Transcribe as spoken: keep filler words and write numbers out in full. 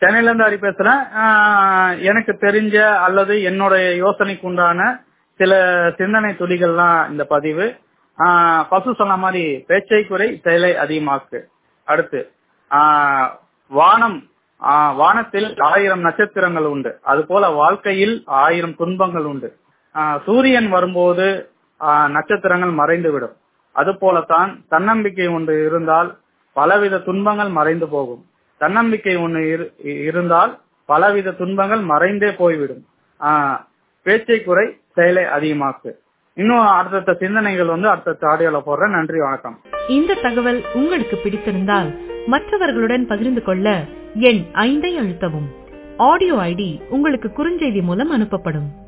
சென்னையில இருந்து ஹரி பேசுறேன். ஆஹ் எனக்கு தெரிஞ்ச அல்லது என்னுடைய யோசனைக்கு உண்டான சில சிந்தனை துளிகள்லாம் இந்த பதிவு. ஆஹ் பசு சொன்ன மாதிரி பேச்சை குறை செயலை அதிகமாக்கு. அடுத்து ஆஹ் வானம் ஆஹ் வானத்தில் ஆயிரம் நட்சத்திரங்கள் உண்டு, அது போல வாழ்க்கையில் ஆயிரம் துன்பங்கள் உண்டு. ஆஹ் சூரியன் வரும்போது ஆஹ் நட்சத்திரங்கள் மறைந்துவிடும். அது போலத்தான் தன்னம்பிக்கை ஒன்று இருந்தால் பலவித துன்பங்கள் மறைந்து போகும். தன்னம்பிக்கை ஒன்று இருந்தால் பலவித துன்பங்கள் மறைந்தே போய்விடும். ஆஹ் பேச்சை குறை செயலை அதிகமாக்கு. இன்னும் அடுத்த சிந்தனைகள் வந்து அடுத்த ஆடியோல போடுறேன். நன்றி, வணக்கம். இந்த தகவல் உங்களுக்கு பிடித்திருந்தால் மற்றவர்களுடன் பகிர்ந்து கொள்ள எண் ஐந்தை அழுத்தவும். ஆடியோ ஐடி உங்களுக்கு குறுஞ்செய்தி மூலம் அனுப்பப்படும்.